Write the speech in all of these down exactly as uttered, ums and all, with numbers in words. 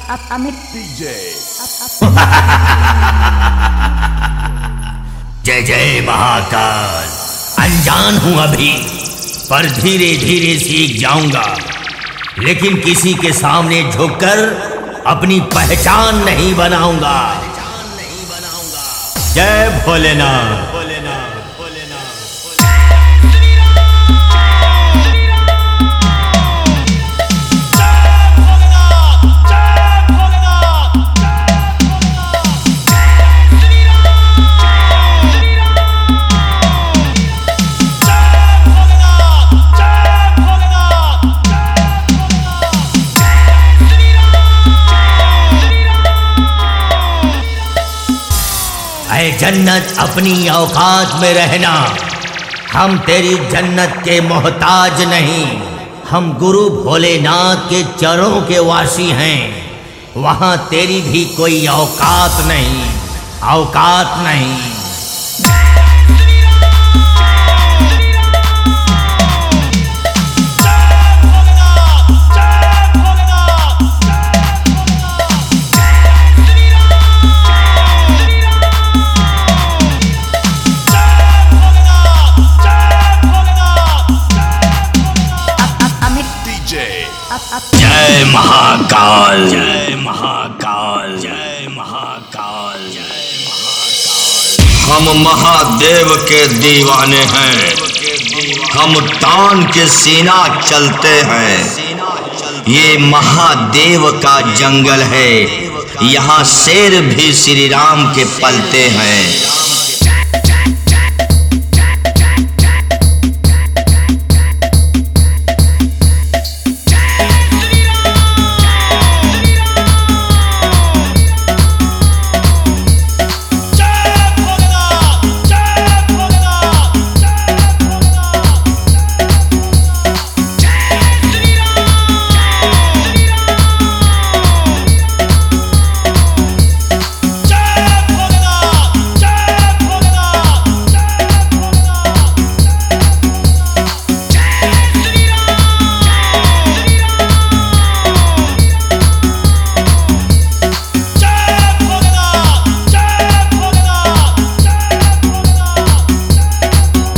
Amit DJ. जय जय महाकाल। अनजान हूं अभी, पर धीरे धीरे सीख जाऊंगा, लेकिन किसी के सामने झुककर अपनी पहचान नहीं बनाऊंगा। जय भोलेनाथ। ऐ जन्नत अपनी औकात में रहना, हम तेरी जन्नत के मोहताज नहीं। हम गुरु भोलेनाथ के चरणों के वासी हैं, वहाँ तेरी भी कोई औकात नहीं, औकात नहीं। जय महाकाल, जय महाकाल, जय महाकाल, जय महाकाल। हम महादेव के दीवाने हैं, हम तान के सीना चलते हैं। ये महादेव का जंगल है, यहाँ शेर भी श्री राम के पलते हैं।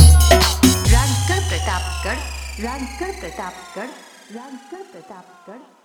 राजगढ़ प्रतापगढ़, राजगढ़ प्रतापगढ़, राजगढ़ प्रतापगढ़।